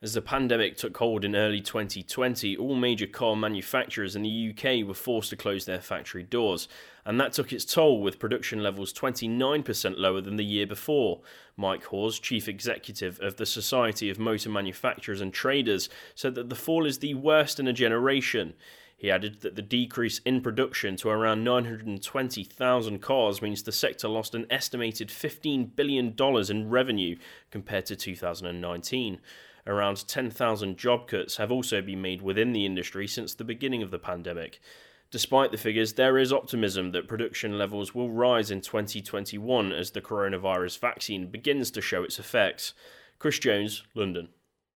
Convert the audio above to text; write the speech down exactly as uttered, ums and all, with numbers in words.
As the pandemic took hold in early twenty twenty, all major car manufacturers in the U K were forced to close their factory doors, and that took its toll, with production levels twenty-nine percent lower than the year before. Mike Hawes, chief executive of the Society of Motor Manufacturers and Traders, said that the fall is the worst in a generation. He added that the decrease in production to around nine hundred twenty thousand cars means the sector lost an estimated fifteen billion dollars in revenue compared to two thousand nineteen. Around ten thousand job cuts have also been made within the industry since the beginning of the pandemic. Despite the figures, there is optimism that production levels will rise in twenty twenty-one as the coronavirus vaccine begins to show its effects. Chris Jones, London.